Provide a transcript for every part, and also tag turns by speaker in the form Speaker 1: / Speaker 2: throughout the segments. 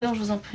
Speaker 1: Je vous en prie.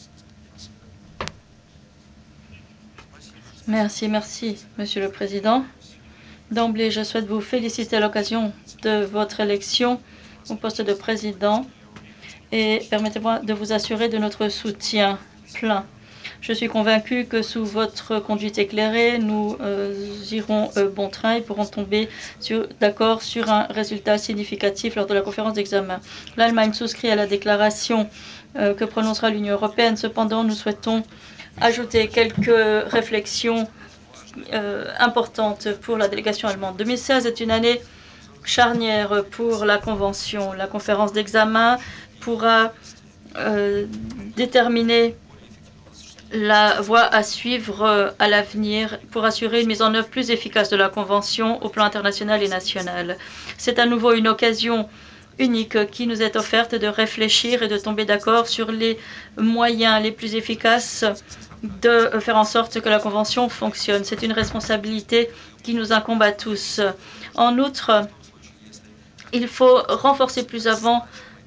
Speaker 1: Merci, Monsieur le Président. D'emblée, je souhaite vous féliciter à l'occasion de votre élection au poste de président et permettez-moi de vous assurer de notre soutien plein. Je suis convaincue que sous votre conduite éclairée, nous irons bon train et pourrons tomber d'accord sur un résultat significatif lors de la conférence d'examen. L'Allemagne souscrit à la déclaration que prononcera l'Union européenne. Cependant, nous souhaitons ajouter quelques réflexions importantes pour la délégation allemande. 2016 est une année charnière pour la Convention. La conférence d'examen pourra déterminer la voie à suivre à l'avenir pour assurer une mise en œuvre plus efficace de la Convention au plan international et national. C'est à nouveau une occasion unique qui nous est offerte de réfléchir et de tomber d'accord sur les moyens les plus efficaces de faire en sorte que la Convention fonctionne. C'est une responsabilité qui nous incombe à tous. En outre, il faut renforcer plus avant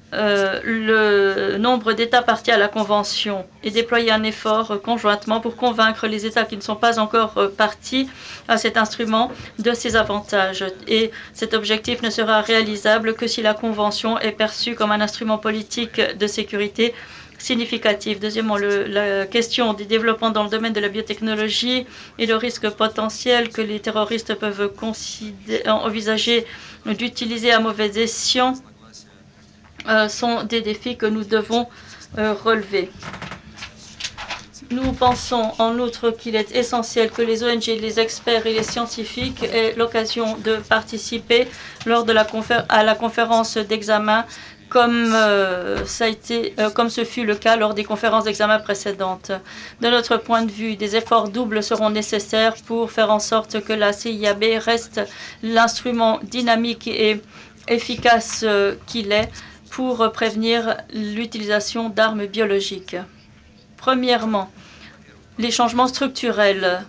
Speaker 1: le nombre d'États partis à la Convention et déployer un effort conjointement pour convaincre les États qui ne sont pas encore partis à cet instrument de ses avantages. Et cet objectif ne sera réalisable que si la Convention est perçue comme un instrument politique de sécurité significatif. Deuxièmement, la question des développements dans le domaine de la biotechnologie et le risque potentiel que les terroristes peuvent envisager d'utiliser à mauvais escient sont des défis que nous devons relever. Nous pensons en outre qu'il est essentiel que les ONG, les experts et les scientifiques aient l'occasion de participer lors de à la conférence d'examen comme ce fut le cas lors des conférences d'examen précédentes. De notre point de vue, des efforts doubles seront nécessaires pour faire en sorte que la CIAB reste l'instrument dynamique et efficace qu'il est pour prévenir l'utilisation d'armes biologiques. Premièrement, les changements structurels.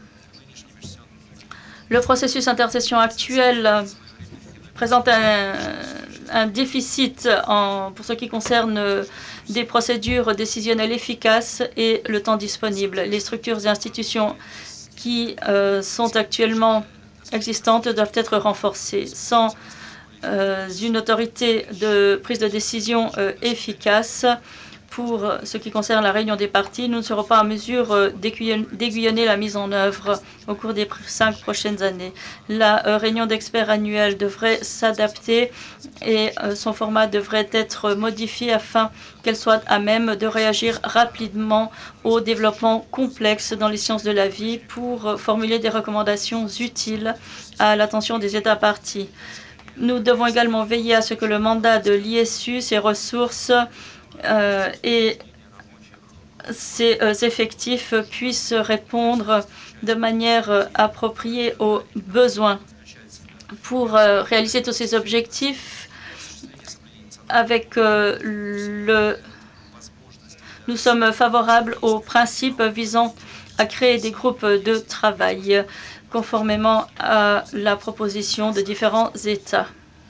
Speaker 1: Le processus d'intercession actuel présente un déficit pour ce qui concerne des procédures décisionnelles efficaces et le temps disponible. Les structures et institutions qui sont actuellement existantes doivent être renforcées. Sans une autorité de prise de décision efficace pour ce qui concerne la réunion des parties, nous ne serons pas en mesure d'aiguillonner la mise en œuvre au cours des 5 prochaines années. La réunion d'experts annuelle devrait s'adapter et son format devrait être modifié afin qu'elle soit à même de réagir rapidement aux développements complexes dans les sciences de la vie pour formuler des recommandations utiles à l'attention des États parties. Nous devons également veiller à ce que le mandat de l'ISU, ses ressources et ses effectifs puissent répondre de manière appropriée aux besoins. Pour réaliser tous ces objectifs, nous sommes favorables aux principes visant à créer des groupes de travail conformément à la proposition de différents États.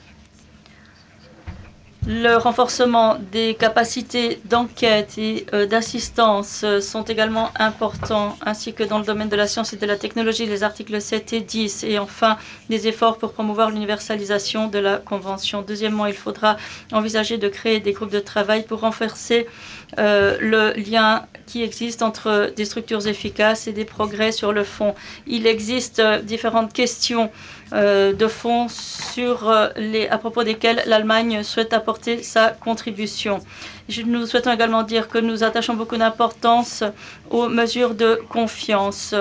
Speaker 1: Le renforcement des capacités d'enquête et d'assistance sont également importants, ainsi que dans le domaine de la science et de la technologie, les articles 7 et 10, et enfin des efforts pour promouvoir l'universalisation de la Convention. Deuxièmement, il faudra envisager de créer des groupes de travail pour renforcer le lien qui existe entre des structures efficaces et des progrès sur le fond. Il existe différentes questions de fond à propos desquelles l'Allemagne souhaite apporter sa contribution. Nous souhaitons également dire que nous attachons beaucoup d'importance aux mesures de confiance.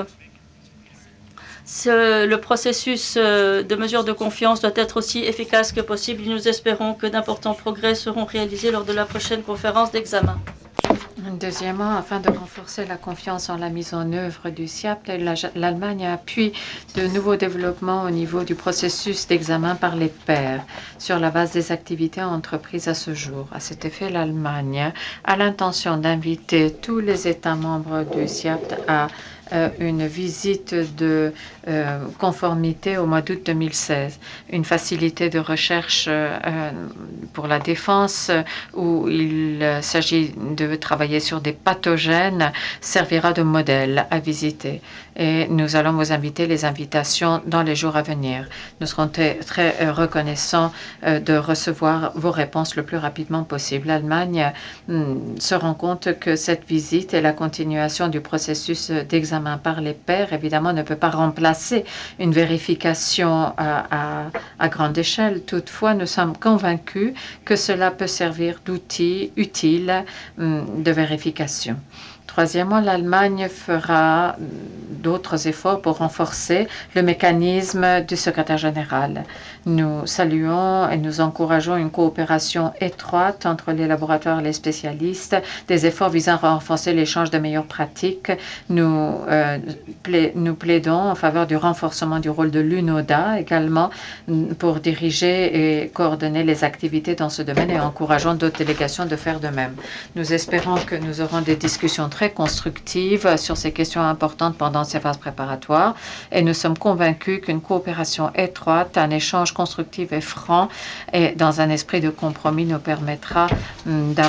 Speaker 1: Le processus de mesures de confiance doit être aussi efficace que possible. Nous espérons que d'importants progrès seront réalisés lors de la prochaine conférence d'examen.
Speaker 2: Deuxièmement, afin de renforcer la confiance en la mise en œuvre du CIAP, l'Allemagne appuie de nouveaux développements au niveau du processus d'examen par les pairs sur la base des activités entreprises à ce jour. À cet effet, l'Allemagne a l'intention d'inviter tous les États membres du CIAP à une visite de conformité au mois d'août 2016, une facilité de recherche pour la défense où il s'agit de travailler sur des pathogènes servira de modèle à visiter. Et nous allons vous inviter les invitations dans les jours à venir. Nous serons très reconnaissants de recevoir vos réponses le plus rapidement possible. L'Allemagne se rend compte que cette visite et la continuation du processus d'examen par les pairs, évidemment, ne peut pas remplacer une vérification à grande échelle. Toutefois, nous sommes convaincus que cela peut servir d'outil utile de vérification. Troisièmement, l'Allemagne fera d'autres efforts pour renforcer le mécanisme du secrétaire général. Nous saluons et nous encourageons une coopération étroite entre les laboratoires et les spécialistes, des efforts visant à renforcer l'échange de meilleures pratiques. Nous plaidons en faveur du renforcement du rôle de l'UNODA également pour diriger et coordonner les activités dans ce domaine et encourageons d'autres délégations de faire de même. Nous espérons que nous aurons des discussions très constructives sur ces questions importantes pendant ces phases préparatoires et nous sommes convaincus qu'une coopération étroite, un échange constructif et franc et dans un esprit de compromis nous permettra d'avoir